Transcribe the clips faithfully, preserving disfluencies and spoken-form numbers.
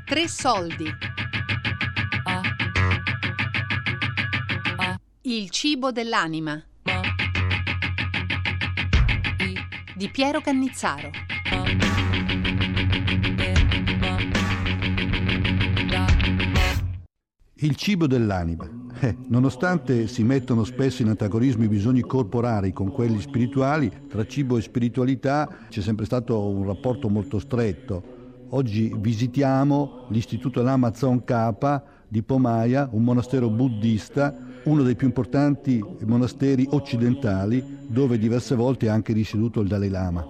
Tre soldi. Il cibo dell'anima di Piero Cannizzaro. Il cibo dell'anima. Eh, nonostante si mettono spesso in antagonismo i bisogni corporali con quelli spirituali, tra cibo e spiritualità c'è sempre stato un rapporto molto stretto. Oggi visitiamo l'Istituto Lamazon Kappa di Pomaia, un monastero buddista, uno dei più importanti monasteri occidentali, dove diverse volte ha anche risieduto il Dalai Lama.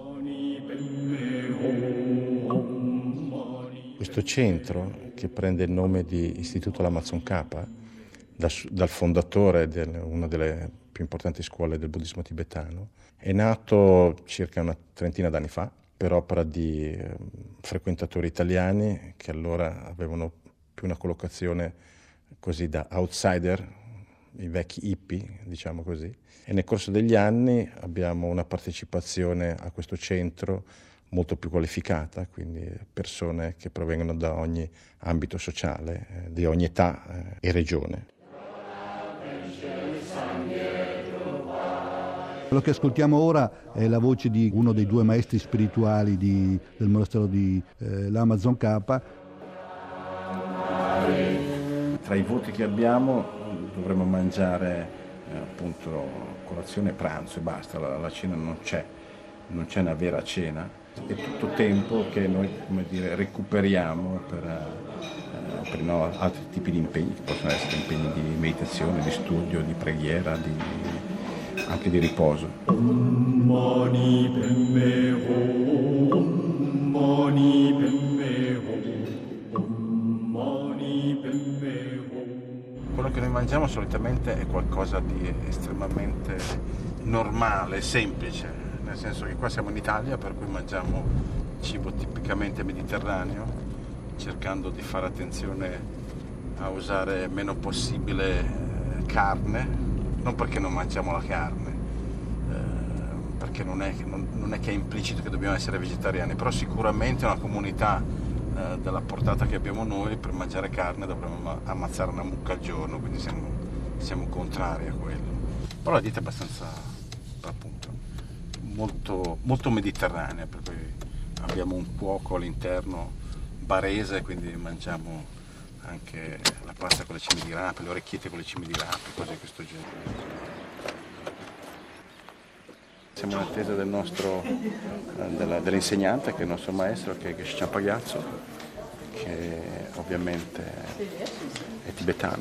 Questo centro, che prende il nome di Istituto Lamazon Kappa, da, dal fondatore di una delle più importanti scuole del buddismo tibetano, è nato circa una trentina d'anni fa per opera di eh, frequentatori italiani che allora avevano più una collocazione così da outsider, i vecchi hippie, diciamo così. E nel corso degli anni abbiamo una partecipazione a questo centro molto più qualificata, quindi persone che provengono da ogni ambito sociale, eh, di ogni età eh, e regione. Quello che ascoltiamo ora è la voce di uno dei due maestri spirituali di, del monastero di eh, Lamazon Kappa. Tra i voti che abbiamo dovremmo mangiare eh, appunto colazione e pranzo e basta, la, la cena non c'è, non c'è una vera cena, è tutto tempo che noi, come dire, recuperiamo per, eh, per no, altri tipi di impegni, che possono essere impegni di meditazione, di studio, di preghiera, di, anche di riposo. Quello che noi mangiamo solitamente è qualcosa di estremamente normale, semplice, nel senso che qua siamo in Italia, per cui mangiamo cibo tipicamente mediterraneo, cercando di fare attenzione a usare meno possibile carne, non perché non mangiamo la carne, eh, perché non è, non, non è che è implicito che dobbiamo essere vegetariani, però sicuramente una comunità eh, della portata che abbiamo noi, per mangiare carne dovremmo ammazzare una mucca al giorno, quindi siamo, siamo contrari a quello. Però la dieta è abbastanza, appunto, molto, molto mediterranea, per cui abbiamo un cuoco all'interno barese, quindi mangiamo anche la pasta con le cime di rape, le orecchiette con le cime di rape, cose di questo genere. Siamo in attesa del nostro, della, dell'insegnante, che è il nostro maestro, che è Geshe Pagazzo, che ovviamente è tibetano,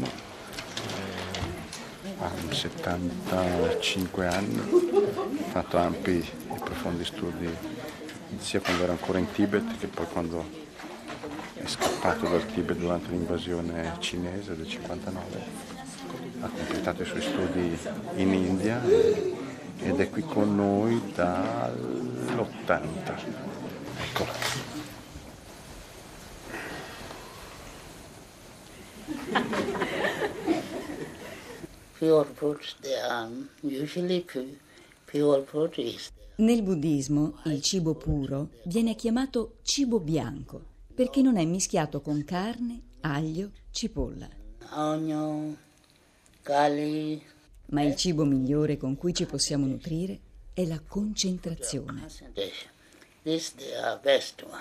ha settantacinque anni, ha fatto ampi e profondi studi sia quando era ancora in Tibet che poi quando è scappato dal Tibet durante l'invasione cinese del cinquantanove, ha completato i suoi studi in India ed è qui con noi dall'ottanta. Eccola. Pure fruits, they are usually pure fruit is. Nel buddismo il cibo puro viene chiamato cibo bianco perché non è mischiato con carne, aglio, cipolla. Onion, garlic. Ma il cibo migliore con cui ci possiamo nutrire è la concentrazione. This is the best one.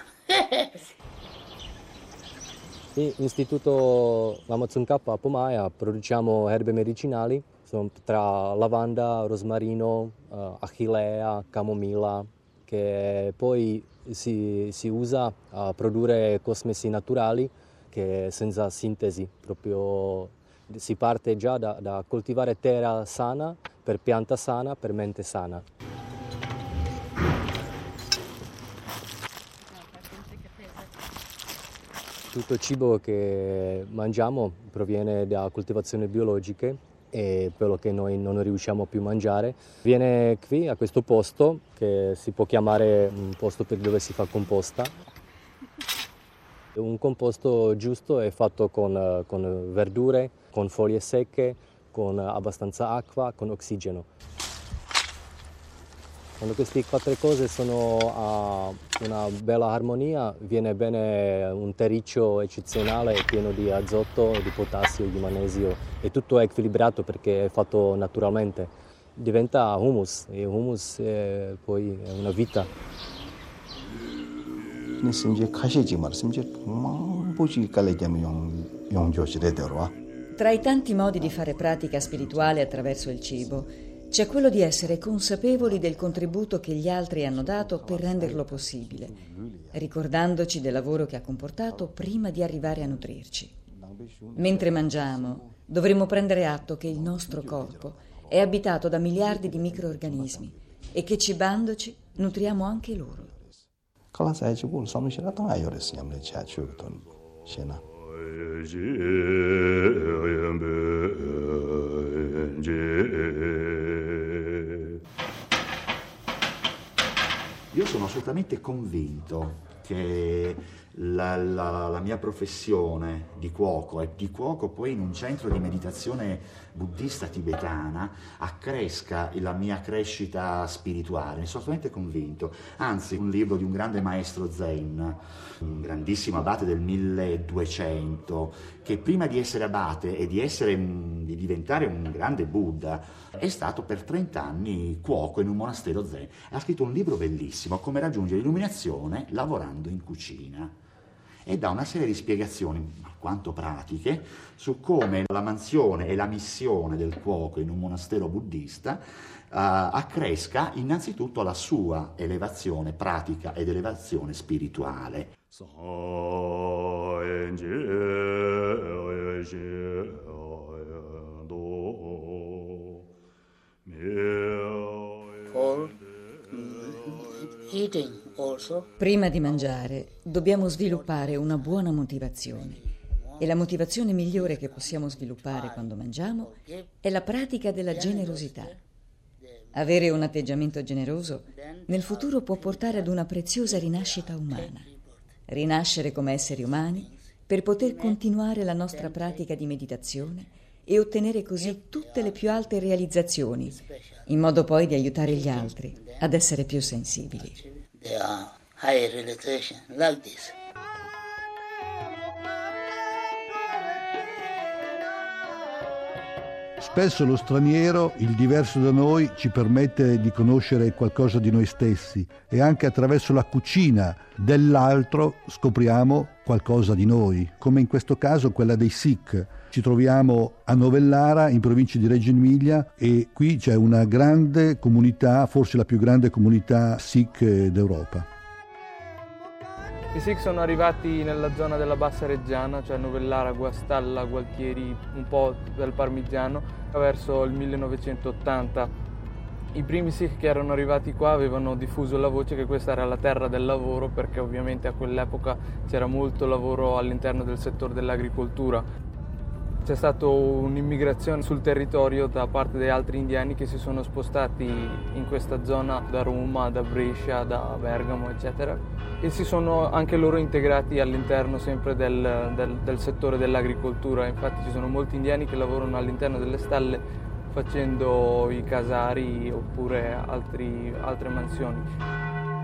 L'Istituto Lamazon Kappa a Pomaia produciamo erbe medicinali, sono tra lavanda, rosmarino, uh, achillea, camomilla, che poi si, si usa a produrre cosmesi naturali che senza sintesi, proprio si parte già da, da coltivare terra sana per pianta sana, per mente sana. Tutto il cibo che mangiamo proviene da coltivazioni biologiche e quello che noi non riusciamo più a mangiare viene qui a questo posto che si può chiamare un posto per dove si fa composta. Un composto giusto è fatto con, con verdure, con foglie secche, con abbastanza acqua, con ossigeno. Quando queste quattro cose sono a una bella armonia, viene bene un terriccio eccezionale pieno di azoto, di potassio, di magnesio, e tutto è equilibrato perché è fatto naturalmente. Diventa hummus, e hummus è poi è una vita. Tra i tanti modi di fare pratica spirituale attraverso il cibo, c'è quello di essere consapevoli del contributo che gli altri hanno dato per renderlo possibile, ricordandoci del lavoro che ha comportato prima di arrivare a nutrirci. Mentre mangiamo, dovremmo prendere atto che il nostro corpo è abitato da miliardi di microorganismi e che cibandoci nutriamo anche loro. Io sono assolutamente convinto che la, la, la mia professione di cuoco e di cuoco poi in un centro di meditazione buddista tibetana accresca la mia crescita spirituale, ne sono assolutamente convinto. Anzi, un libro di un grande maestro Zen, un grandissimo abate del milleduecento, che prima di essere abate e di, essere, di diventare un grande Buddha è stato per trenta anni cuoco in un monastero Zen. Ha scritto un libro bellissimo, Come raggiungere l'illuminazione lavorando in cucina, e dà una serie di spiegazioni alquanto pratiche su come la mansione e la missione del cuoco in un monastero buddista uh, accresca innanzitutto la sua elevazione pratica ed elevazione spirituale. For eating also. Prima di mangiare dobbiamo sviluppare una buona motivazione, e la motivazione migliore che possiamo sviluppare quando mangiamo è la pratica della generosità. Avere un atteggiamento generoso nel futuro può portare ad una preziosa rinascita umana. Rinascere come esseri umani per poter continuare la nostra pratica di meditazione e ottenere così tutte le più alte realizzazioni, in modo poi di aiutare gli altri ad essere più sensibili. There are high realization like this. Spesso lo straniero, il diverso da noi, ci permette di conoscere qualcosa di noi stessi, e anche attraverso la cucina dell'altro scopriamo qualcosa di noi, come in questo caso quella dei Sikh. Ci troviamo a Novellara, in provincia di Reggio Emilia, e qui c'è una grande comunità, forse la più grande comunità Sikh d'Europa. I Sikh sono arrivati nella zona della Bassa Reggiana, cioè Novellara, Guastalla, Gualtieri, un po' del Parmigiano, verso il millenovecentottanta. I primi Sikh che erano arrivati qua avevano diffuso la voce che questa era la terra del lavoro, perché ovviamente a quell'epoca c'era molto lavoro all'interno del settore dell'agricoltura. C'è stata un'immigrazione sul territorio da parte di altri indiani che si sono spostati in questa zona da Roma, da Brescia, da Bergamo, eccetera, e si sono anche loro integrati all'interno sempre del, del, del settore dell'agricoltura. Infatti ci sono molti indiani che lavorano all'interno delle stalle facendo i casari oppure altri, altre mansioni.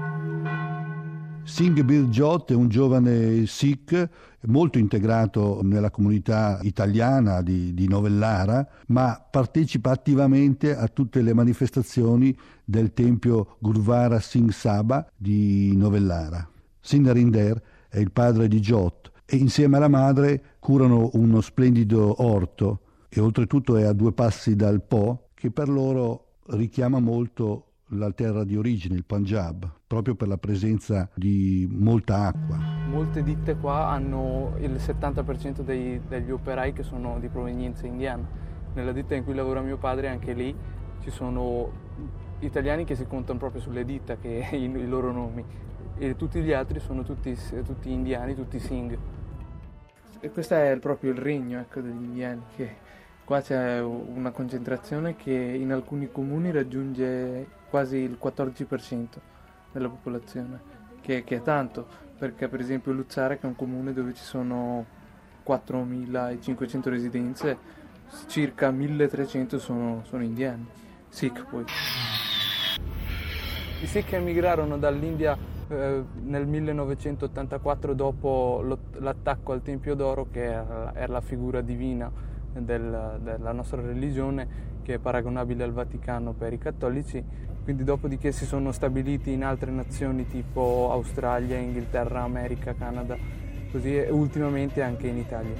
Singh Bir Jot è un giovane Sikh molto integrato nella comunità italiana di, di Novellara, ma partecipa attivamente a tutte le manifestazioni del tempio Gurudvara Singh Sabha di Novellara. Singh Narinder è il padre di Jot e insieme alla madre curano uno splendido orto, e oltretutto è a due passi dal Po, che per loro richiama molto la terra di origine, il Punjab, proprio per la presenza di molta acqua. Molte ditte qua hanno il settanta per cento dei, degli operai che sono di provenienza indiana. Nella ditta in cui lavora mio padre, anche lì ci sono italiani che si contano proprio sulle dita, che i, i loro nomi, e tutti gli altri sono tutti, tutti indiani, tutti Singh. E questo è proprio il regno, ecco, degli indiani, che qua c'è una concentrazione che in alcuni comuni raggiunge quasi il quattordici per cento della popolazione, che, che è tanto, perché per esempio Luzzara, che è un comune dove ci sono quattromilacinquecento residenze, circa milletrecento sono, sono indiani, Sikh poi. I Sikh emigrarono dall'India eh, nel millenovecentottantaquattro dopo l'attacco al Tempio d'Oro, che era, era la figura divina del, della nostra religione, che è paragonabile al Vaticano per i cattolici. Quindi dopodiché si sono stabiliti in altre nazioni tipo Australia, Inghilterra, America, Canada, così, e ultimamente anche in Italia.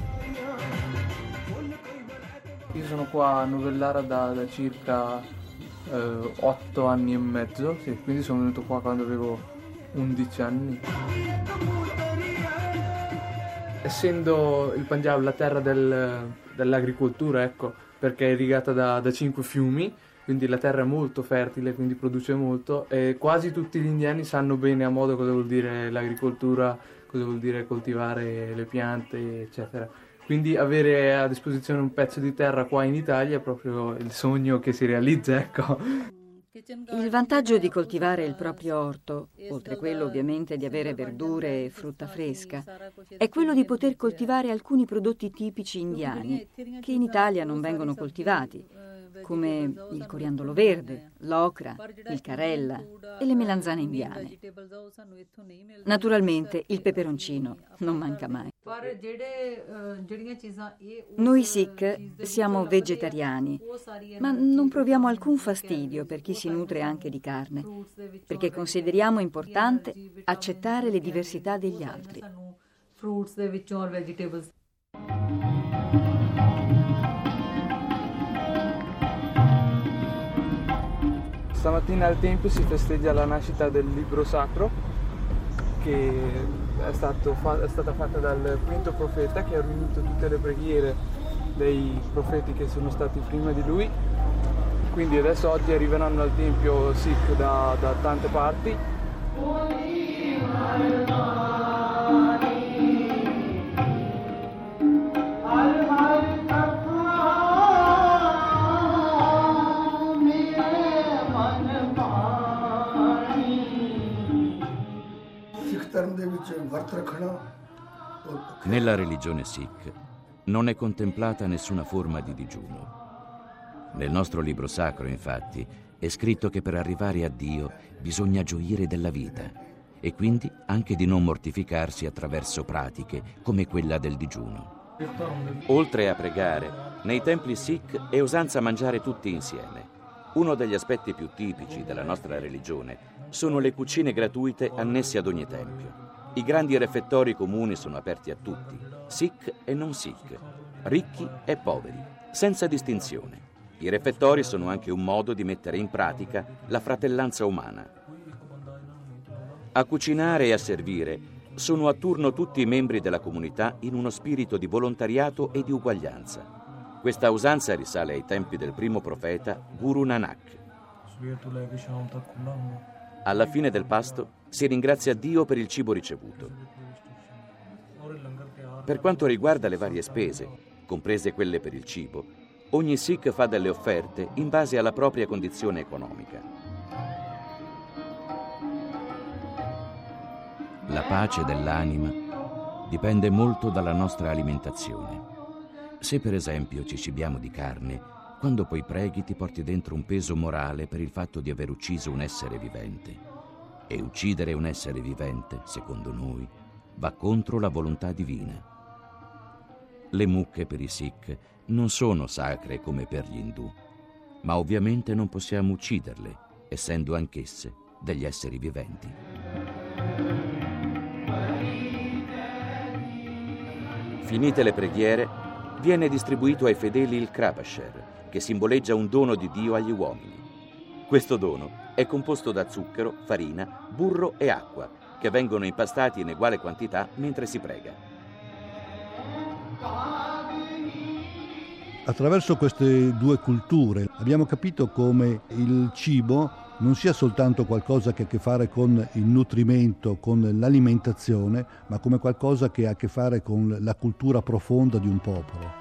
Io sono qua a Novellara da, da circa eh, otto anni e mezzo, sì, quindi sono venuto qua quando avevo undici anni. Essendo il Punjab la terra del, dell'agricoltura, ecco, perché è irrigata da, da cinque fiumi, quindi la terra è molto fertile, quindi produce molto, e quasi tutti gli indiani sanno bene a modo cosa vuol dire l'agricoltura, cosa vuol dire coltivare le piante, eccetera. Quindi avere a disposizione un pezzo di terra qua in Italia è proprio il sogno che si realizza, ecco. Il vantaggio di coltivare il proprio orto, oltre quello ovviamente di avere verdure e frutta fresca, è quello di poter coltivare alcuni prodotti tipici indiani che in Italia non vengono coltivati, come il coriandolo verde, l'ocra, il carella e le melanzane indiane. Naturalmente il peperoncino non manca mai. Noi Sikh siamo vegetariani, ma non proviamo alcun fastidio per chi si nutre anche di carne, perché consideriamo importante accettare le diversità degli altri. Stamattina al Tempio si festeggia la nascita del libro sacro, che è, stato fa- è stata fatta dal quinto profeta, che ha riunito tutte le preghiere dei profeti che sono stati prima di lui. Quindi adesso oggi arriveranno al Tempio Sikh da, da tante parti. Nella religione Sikh non è contemplata nessuna forma di digiuno. Nel nostro libro sacro, infatti, è scritto che per arrivare a Dio bisogna gioire della vita e quindi anche di non mortificarsi attraverso pratiche come quella del digiuno. Oltre a pregare, nei templi Sikh è usanza mangiare tutti insieme. Uno degli aspetti più tipici della nostra religione sono le cucine gratuite annesse ad ogni tempio. I grandi refettori comuni sono aperti a tutti, Sikh e non Sikh, ricchi e poveri, senza distinzione. I refettori sono anche un modo di mettere in pratica la fratellanza umana. A cucinare e a servire sono a turno tutti i membri della comunità in uno spirito di volontariato e di uguaglianza. Questa usanza risale ai tempi del primo profeta Guru Nanak. Alla fine del pasto si ringrazia Dio per il cibo ricevuto. Per quanto riguarda le varie spese, comprese quelle per il cibo, ogni Sikh fa delle offerte in base alla propria condizione economica. La pace dell'anima dipende molto dalla nostra alimentazione. Se per esempio ci cibiamo di carne, quando poi preghi ti porti dentro un peso morale per il fatto di aver ucciso un essere vivente. E uccidere un essere vivente, secondo noi, va contro la volontà divina. Le mucche per i Sikh non sono sacre come per gli indù, ma ovviamente non possiamo ucciderle, essendo anch'esse degli esseri viventi. Finite le preghiere, viene distribuito ai fedeli il krabasher, che simboleggia un dono di Dio agli uomini. Questo dono è composto da zucchero, farina, burro e acqua, che vengono impastati in uguale quantità mentre si prega. Attraverso queste due culture abbiamo capito come il cibo non sia soltanto qualcosa che ha a che fare con il nutrimento, con l'alimentazione, ma come qualcosa che ha a che fare con la cultura profonda di un popolo.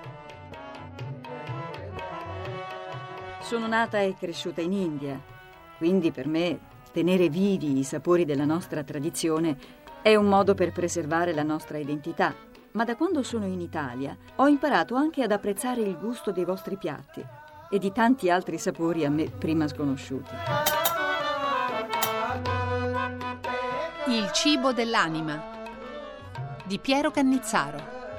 Sono nata e cresciuta in India, quindi per me tenere vivi i sapori della nostra tradizione è un modo per preservare la nostra identità. Ma da quando sono in Italia ho imparato anche ad apprezzare il gusto dei vostri piatti e di tanti altri sapori a me prima sconosciuti. Il cibo dell'anima di Piero Cannizzaro,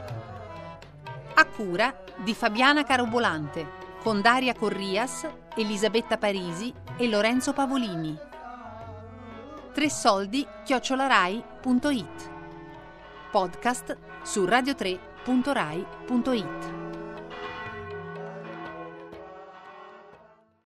a cura di Fabiana Carobolante, con Daria Corrias, Elisabetta Parisi e Lorenzo Pavolini. Tre soldi chiocciolarai punto it. Podcast su radio tre punto rai punto it.